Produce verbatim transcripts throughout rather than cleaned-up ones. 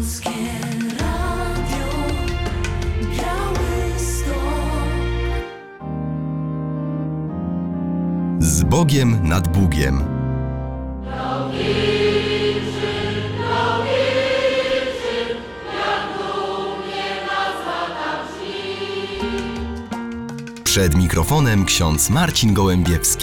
Z Bogiem nad Bugiem. Przed mikrofonem ksiądz Marcin Gołębiewski.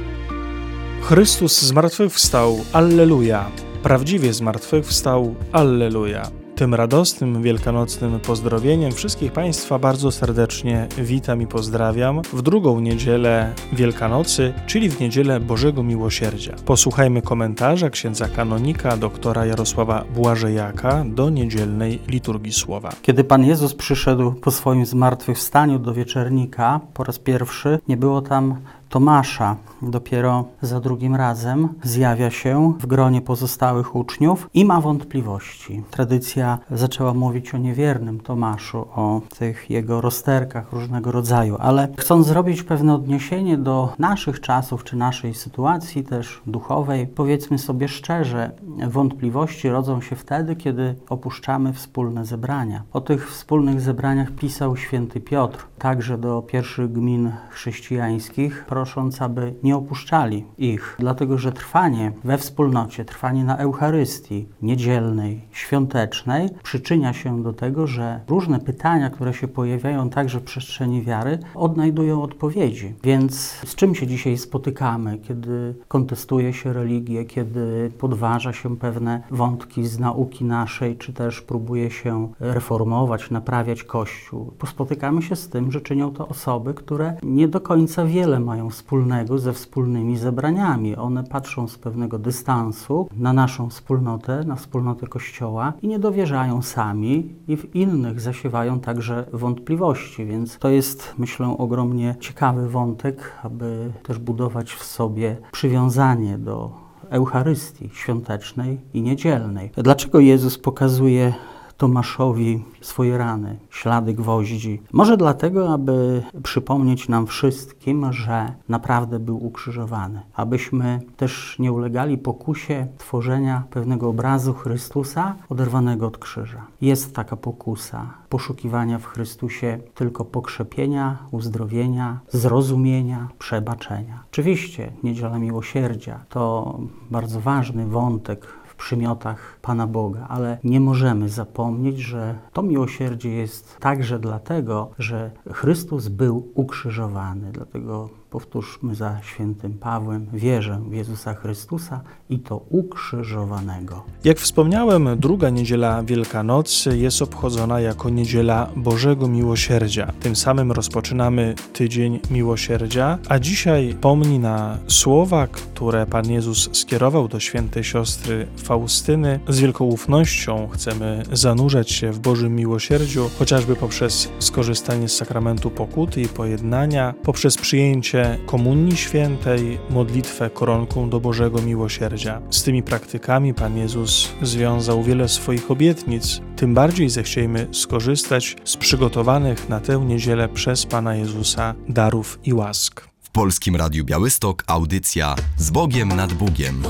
Chrystus zmartwychwstał, alleluja! Prawdziwie zmartwychwstał, alleluja! Tym radosnym, wielkanocnym pozdrowieniem wszystkich Państwa bardzo serdecznie witam i pozdrawiam w drugą niedzielę Wielkanocy, czyli w niedzielę Bożego Miłosierdzia. Posłuchajmy komentarza księdza kanonika doktora Jarosława Błażejaka do niedzielnej liturgii słowa. Kiedy Pan Jezus przyszedł po swoim zmartwychwstaniu do wieczernika po raz pierwszy, nie było tam Tomasza. Dopiero za drugim razem zjawia się w gronie pozostałych uczniów i ma wątpliwości. Tradycja zaczęła mówić o niewiernym Tomaszu, o tych jego rozterkach różnego rodzaju, ale chcąc zrobić pewne odniesienie do naszych czasów czy naszej sytuacji też duchowej, powiedzmy sobie szczerze, wątpliwości rodzą się wtedy, kiedy opuszczamy wspólne zebrania. O tych wspólnych zebraniach pisał święty Piotr, także do pierwszych gmin chrześcijańskich, prosząc, aby nie opuszczali ich, dlatego że trwanie we wspólnocie, trwanie na Eucharystii niedzielnej, świątecznej przyczynia się do tego, że różne pytania, które się pojawiają także w przestrzeni wiary, odnajdują odpowiedzi. Więc z czym się dzisiaj spotykamy, kiedy kontestuje się religię, kiedy podważa się pewne wątki z nauki naszej, czy też próbuje się reformować, naprawiać Kościół? Spotykamy się z tym, że czynią to osoby, które nie do końca wiele mają wspólnego ze wspólnymi zebraniami. One patrzą z pewnego dystansu na naszą wspólnotę, na wspólnotę Kościoła i nie dowierzają sami i w innych zasiewają także wątpliwości, więc to jest, myślę, ogromnie ciekawy wątek, aby też budować w sobie przywiązanie do Eucharystii świątecznej i niedzielnej. Dlaczego Jezus pokazuje Tomaszowi swoje rany, ślady gwoździ? Może dlatego, aby przypomnieć nam wszystkim, że naprawdę był ukrzyżowany. Abyśmy też nie ulegali pokusie tworzenia pewnego obrazu Chrystusa oderwanego od krzyża. Jest taka pokusa poszukiwania w Chrystusie tylko pokrzepienia, uzdrowienia, zrozumienia, przebaczenia. Oczywiście Niedziela Miłosierdzia to bardzo ważny wątek w przymiotach Pana Boga, ale nie możemy zapomnieć, że to miłosierdzie jest także dlatego, że Chrystus był ukrzyżowany. Dlatego powtórzmy za świętym Pawłem: wierzę w Jezusa Chrystusa i to ukrzyżowanego. Jak wspomniałem, druga niedziela Wielkanocy jest obchodzona jako Niedziela Bożego Miłosierdzia. Tym samym rozpoczynamy Tydzień Miłosierdzia, a dzisiaj pomni na słowa, które Pan Jezus skierował do świętej siostry Faustyny. Z wielką ufnością chcemy zanurzać się w Bożym Miłosierdziu, chociażby poprzez skorzystanie z sakramentu pokuty i pojednania, poprzez przyjęcie Komunii Świętej, modlitwę koronką do Bożego Miłosierdzia. Z tymi praktykami Pan Jezus związał wiele swoich obietnic, tym bardziej zechciejmy skorzystać z przygotowanych na tę niedzielę przez Pana Jezusa darów i łask. W Polskim Radiu Białystok audycja Z Bogiem nad Bugiem.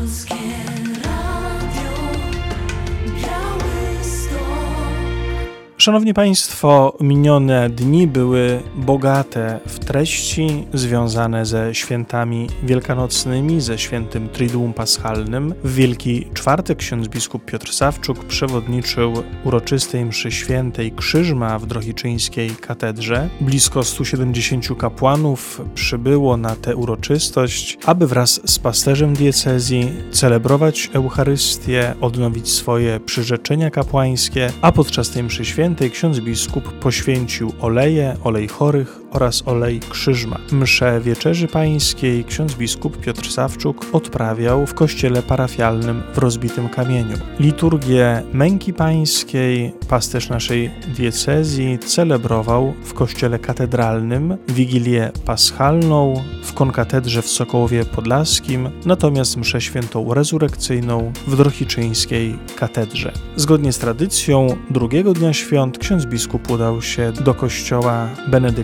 Szanowni Państwo, minione dni były bogate w treści związane ze świętami wielkanocnymi, ze świętym Triduum Paschalnym. W Wielki Czwartek ksiądz biskup Piotr Sawczuk przewodniczył uroczystej mszy świętej Krzyżma w Drohiczyńskiej katedrze. Blisko stu siedemdziesięciu kapłanów przybyło na tę uroczystość, aby wraz z pasterzem diecezji celebrować Eucharystię, odnowić swoje przyrzeczenia kapłańskie, a podczas tej mszy świętej ksiądz biskup poświęcił oleje, olej chorych oraz olej krzyżma. Mszę Wieczerzy Pańskiej ksiądz biskup Piotr Sawczuk odprawiał w kościele parafialnym w Rozbitym Kamieniu. Liturgię Męki Pańskiej pasterz naszej diecezji celebrował w kościele katedralnym, Wigilię Paschalną w konkatedrze w Sokołowie Podlaskim, natomiast mszę świętą rezurekcyjną w Drohiczyńskiej katedrze. Zgodnie z tradycją drugiego dnia świąt ksiądz biskup udał się do kościoła benedyktynek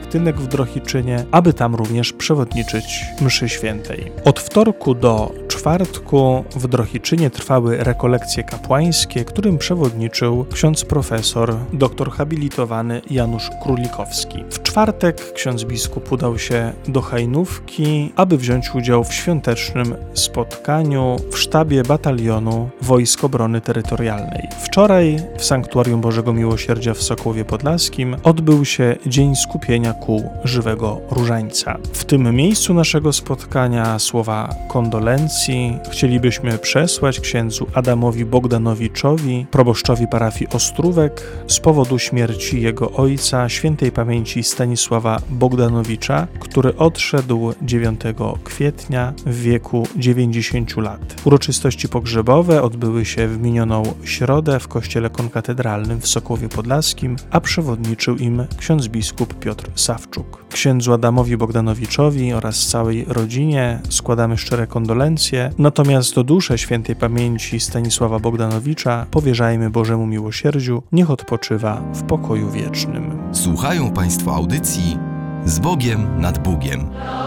w Drohiczynie, aby tam również przewodniczyć mszy świętej. Od wtorku do czwartku w Drohiczynie trwały rekolekcje kapłańskie, którym przewodniczył ksiądz profesor, doktor habilitowany Janusz Królikowski. W czwartek ksiądz biskup udał się do Hajnówki, aby wziąć udział w świątecznym spotkaniu w sztabie batalionu Wojsk Obrony Terytorialnej. Wczoraj w Sanktuarium Bożego Miłosierdzia w Sokołowie Podlaskim odbył się Dzień Skupienia Kół Żywego Różańca. W tym miejscu naszego spotkania słowa kondolencji chcielibyśmy przesłać księdzu Adamowi Bogdanowiczowi, proboszczowi parafii Ostrówek, z powodu śmierci jego ojca, świętej pamięci Stanisława Bogdanowicza, który odszedł dziewiątego kwietnia w wieku dziewięćdziesięciu lat. Uroczystości pogrzebowe odbyły się w minioną środę w kościele konkatedralnym w Sokołowie Podlaskim, a przewodniczył im ksiądz biskup Piotr Sawczuk. Księdzu Adamowi Bogdanowiczowi oraz całej rodzinie składamy szczere kondolencje, natomiast do duszy świętej pamięci Stanisława Bogdanowicza powierzajmy Bożemu miłosierdziu, niech odpoczywa w pokoju wiecznym. Słuchają Państwo audycji Z Bogiem nad Bugiem.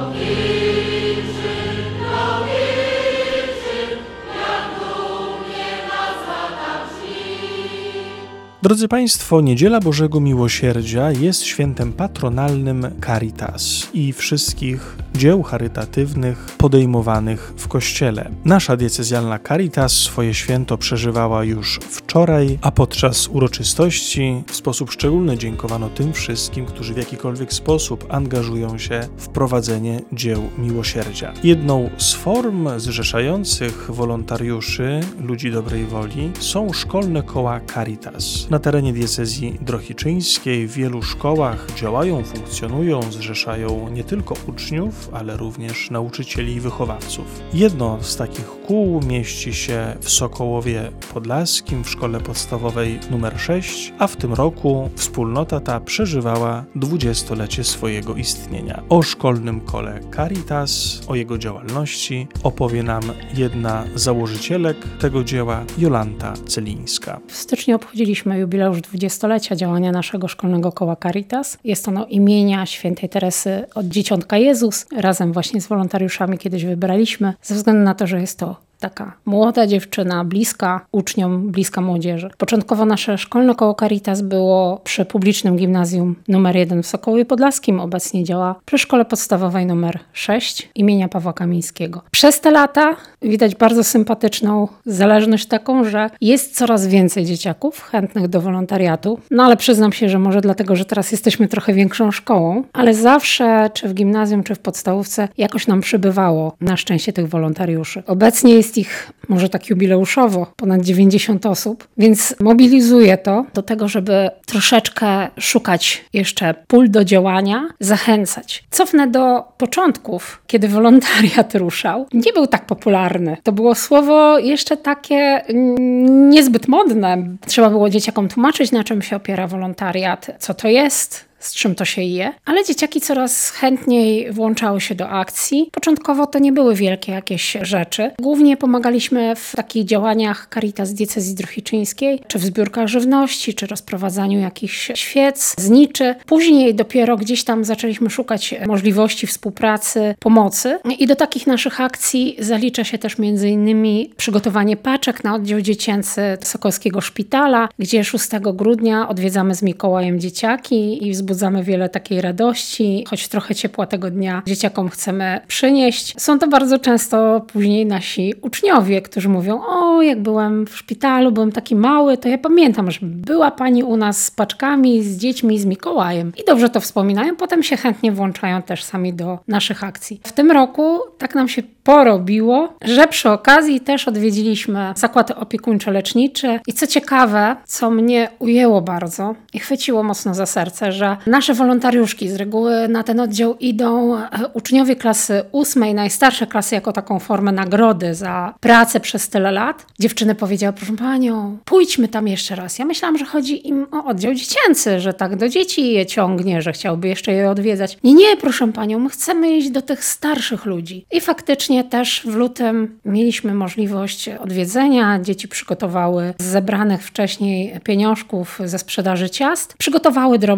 Drodzy Państwo, Niedziela Bożego Miłosierdzia jest świętem patronalnym Caritas i wszystkich dzieł charytatywnych podejmowanych w Kościele. Nasza diecezjalna Caritas swoje święto przeżywała już wczoraj, a podczas uroczystości w sposób szczególny dziękowano tym wszystkim, którzy w jakikolwiek sposób angażują się w prowadzenie dzieł miłosierdzia. Jedną z form zrzeszających wolontariuszy, ludzi dobrej woli, są szkolne koła Caritas. Na terenie diecezji drohiczyńskiej w wielu szkołach działają, funkcjonują, zrzeszają nie tylko uczniów, ale również nauczycieli i wychowawców. Jedno z takich kół mieści się w Sokołowie Podlaskim w szkole podstawowej numer sześć, a w tym roku wspólnota ta przeżywała dwudziestolecie swojego istnienia. O szkolnym kole Caritas, o jego działalności opowie nam jedna z założycielek tego dzieła, Jolanta Celińska. W styczniu obchodziliśmy jubileusz dwudziestolecia działania naszego szkolnego koła Caritas. Jest ono imienia świętej Teresy od Dzieciątka Jezus. Razem właśnie z wolontariuszami kiedyś wybraliśmy, ze względu na to, że jest to taka młoda dziewczyna, bliska uczniom, bliska młodzieży. Początkowo nasze szkolne koło Caritas było przy publicznym gimnazjum numer jeden w Sokołowie Podlaskim. Obecnie działa przy szkole podstawowej numer sześć imienia Pawła Kamińskiego. Przez te lata widać bardzo sympatyczną zależność taką, że jest coraz więcej dzieciaków chętnych do wolontariatu. No ale przyznam się, że może dlatego, że teraz jesteśmy trochę większą szkołą, ale zawsze, czy w gimnazjum, czy w podstawówce, jakoś nam przybywało na szczęście tych wolontariuszy. Obecnie jest ich może tak jubileuszowo ponad dziewięćdziesiąt osób, więc mobilizuje to do tego, żeby troszeczkę szukać jeszcze pól do działania, zachęcać. Cofnę do początków, kiedy wolontariat ruszał. Nie był tak popularny. To było słowo jeszcze takie niezbyt modne. Trzeba było dzieciakom tłumaczyć, na czym się opiera wolontariat, co to jest, z czym to się je, ale dzieciaki coraz chętniej włączały się do akcji. Początkowo to nie były wielkie jakieś rzeczy. Głównie pomagaliśmy w takich działaniach Caritas diecezji drohiczyńskiej, czy w zbiórkach żywności, czy rozprowadzaniu jakichś świec, zniczy. Później dopiero gdzieś tam zaczęliśmy szukać możliwości współpracy, pomocy i do takich naszych akcji zalicza się też między innymi przygotowanie paczek na oddział dziecięcy Sokolskiego Szpitala, gdzie szóstego grudnia odwiedzamy z Mikołajem dzieciaki i wzbudzamy wiele takiej radości, choć trochę ciepła tego dnia dzieciakom chcemy przynieść. Są to bardzo często później nasi uczniowie, którzy mówią: o, jak byłem w szpitalu, byłem taki mały, to ja pamiętam, że była pani u nas z paczkami, z dziećmi, z Mikołajem. I dobrze to wspominają, potem się chętnie włączają też sami do naszych akcji. W tym roku tak nam się porobiło, że przy okazji też odwiedziliśmy zakłady opiekuńczo-lecznicze i co ciekawe, co mnie ujęło bardzo i chwyciło mocno za serce, że nasze wolontariuszki, z reguły na ten oddział idą uczniowie klasy ósmej, najstarsze klasy, jako taką formę nagrody za pracę przez tyle lat. Dziewczyny powiedziały: proszę panią, pójdźmy tam jeszcze raz. Ja myślałam, że chodzi im o oddział dziecięcy, że tak do dzieci je ciągnie, że chciałby jeszcze je odwiedzać. Nie, nie, proszę panią, my chcemy iść do tych starszych ludzi. I faktycznie też w lutym mieliśmy możliwość odwiedzenia. Dzieci przygotowały z zebranych wcześniej pieniążków ze sprzedaży ciast, przygotowały drobne upominki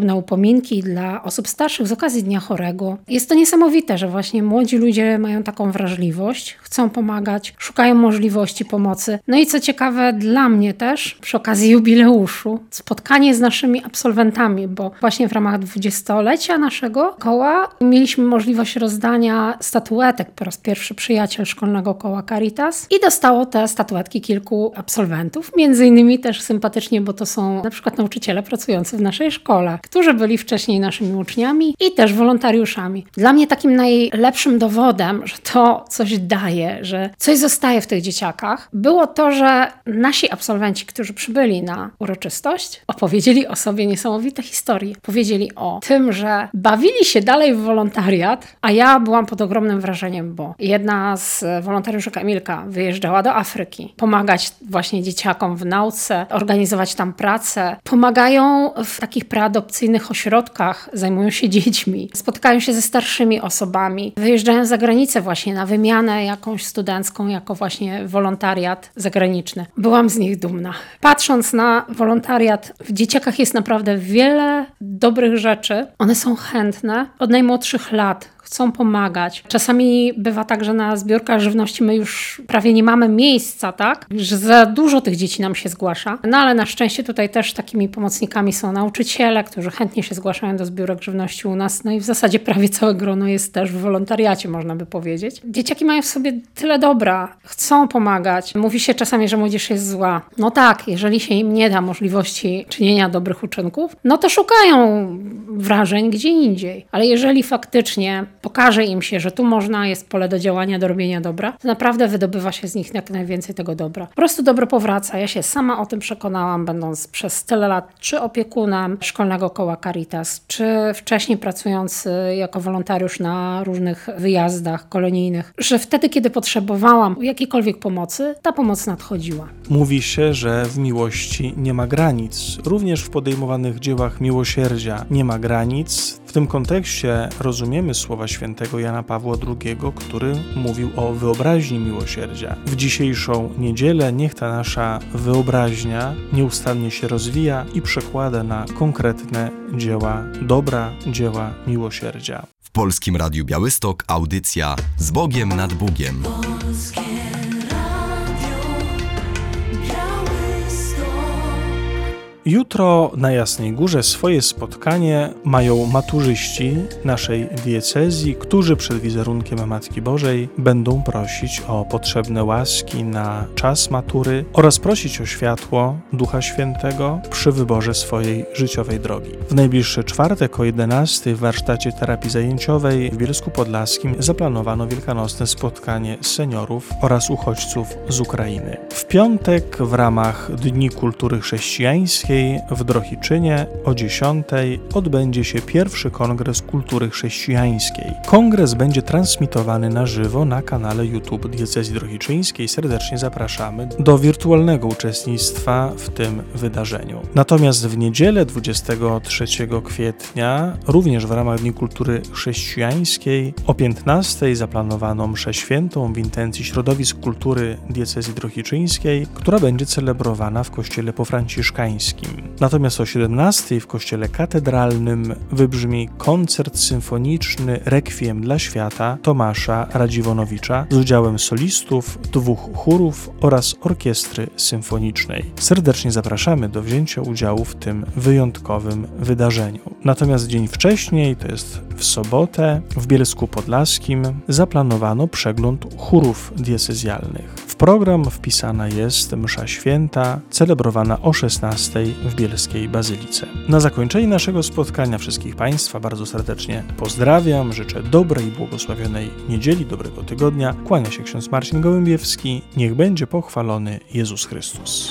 upominki dla osób starszych z okazji Dnia Chorego. Jest to niesamowite, że właśnie młodzi ludzie mają taką wrażliwość, chcą pomagać, szukają możliwości pomocy. No i co ciekawe dla mnie też, przy okazji jubileuszu, spotkanie z naszymi absolwentami, bo właśnie w ramach dwudziestolecia naszego koła mieliśmy możliwość rozdania statuetek po raz pierwszy przyjaciel Szkolnego Koła Caritas i dostało te statuetki kilku absolwentów, między innymi też sympatycznie, bo to są na przykład nauczyciele pracujący w naszej szkole, którzy byli wcześniej naszymi uczniami i też wolontariuszami. Dla mnie takim najlepszym dowodem, że to coś daje, że coś zostaje w tych dzieciakach, było to, że nasi absolwenci, którzy przybyli na uroczystość, opowiedzieli o sobie niesamowite historie. Powiedzieli o tym, że bawili się dalej w wolontariat, a ja byłam pod ogromnym wrażeniem, bo jedna z wolontariuszek, Emilka, wyjeżdżała do Afryki, pomagać właśnie dzieciakom w nauce, organizować tam pracę. Pomagają w takich preadopcyjnych ośrodkach, zajmują się dziećmi, spotykają się ze starszymi osobami, wyjeżdżają za granicę właśnie na wymianę jakąś studencką, jako właśnie wolontariat zagraniczny. Byłam z nich dumna. Patrząc na wolontariat, w dzieciakach jest naprawdę wiele dobrych rzeczy. One są chętne od najmłodszych lat. Chcą pomagać. Czasami bywa tak, że na zbiórkach żywności my już prawie nie mamy miejsca, tak? Że za dużo tych dzieci nam się zgłasza. No ale na szczęście tutaj też takimi pomocnikami są nauczyciele, którzy chętnie się zgłaszają do zbiórek żywności u nas. No i w zasadzie prawie całe grono jest też w wolontariacie, można by powiedzieć. Dzieciaki mają w sobie tyle dobra. Chcą pomagać. Mówi się czasami, że młodzież jest zła. No tak, jeżeli się im nie da możliwości czynienia dobrych uczynków, no to szukają wrażeń gdzie indziej. Ale jeżeli faktycznie pokaże im się, że tu można, jest pole do działania, do robienia dobra, to naprawdę wydobywa się z nich jak najwięcej tego dobra. Po prostu dobro powraca. Ja się sama o tym przekonałam, będąc przez tyle lat czy opiekunem Szkolnego Koła Caritas, czy wcześniej pracując jako wolontariusz na różnych wyjazdach kolonijnych, że wtedy, kiedy potrzebowałam jakiejkolwiek pomocy, ta pomoc nadchodziła. Mówi się, że w miłości nie ma granic. Również w podejmowanych dziełach miłosierdzia nie ma granic. W tym kontekście rozumiemy słowa świętego Jana Pawła drugiego, który mówił o wyobraźni miłosierdzia. W dzisiejszą niedzielę niech ta nasza wyobraźnia nieustannie się rozwija i przekłada na konkretne dzieła dobra, dzieła miłosierdzia. W Polskim Radiu Białystok audycja Z Bogiem nad Bugiem. Jutro na Jasnej Górze swoje spotkanie mają maturzyści naszej diecezji, którzy przed wizerunkiem Matki Bożej będą prosić o potrzebne łaski na czas matury oraz prosić o światło Ducha Świętego przy wyborze swojej życiowej drogi. W najbliższy czwartek o jedenastej w warsztacie terapii zajęciowej w Bielsku Podlaskim zaplanowano wielkanocne spotkanie seniorów oraz uchodźców z Ukrainy. W piątek w ramach Dni Kultury Chrześcijańskiej w Drohiczynie o dziesiątej odbędzie się pierwszy Kongres Kultury Chrześcijańskiej. Kongres będzie transmitowany na żywo na kanale YouTube Diecezji Drohiczyńskiej. Serdecznie zapraszamy do wirtualnego uczestnictwa w tym wydarzeniu. Natomiast w niedzielę dwudziestego trzeciego kwietnia, również w ramach Dni Kultury Chrześcijańskiej, o piętnastej zaplanowano mszę świętą w intencji środowisk kultury Diecezji Drohiczyńskiej, która będzie celebrowana w kościele pofranciszkańskim. Natomiast o siedemnastej w kościele katedralnym wybrzmi koncert symfoniczny Rekwiem dla świata Tomasza Radziwonowicza z udziałem solistów, dwóch chórów oraz orkiestry symfonicznej. Serdecznie zapraszamy do wzięcia udziału w tym wyjątkowym wydarzeniu. Natomiast dzień wcześniej, to jest w sobotę, w Bielsku Podlaskim zaplanowano przegląd chórów diecezjalnych. W program wpisana jest msza święta celebrowana o szesnastej w Bielskiej Bazylice. Na zakończenie naszego spotkania wszystkich Państwa bardzo serdecznie pozdrawiam, życzę dobrej i błogosławionej niedzieli, dobrego tygodnia. Kłania się ksiądz Marcin Gołębiewski. Niech będzie pochwalony Jezus Chrystus.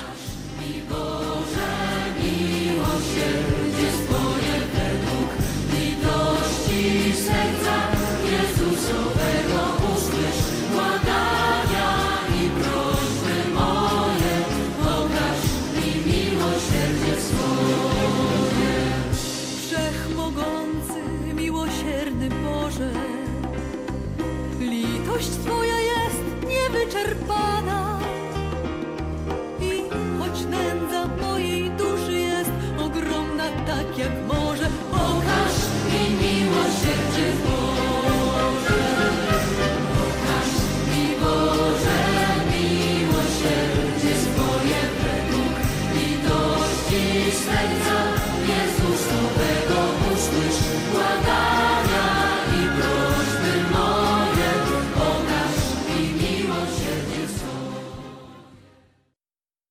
Litość Twoja jest niewyczerpana i serca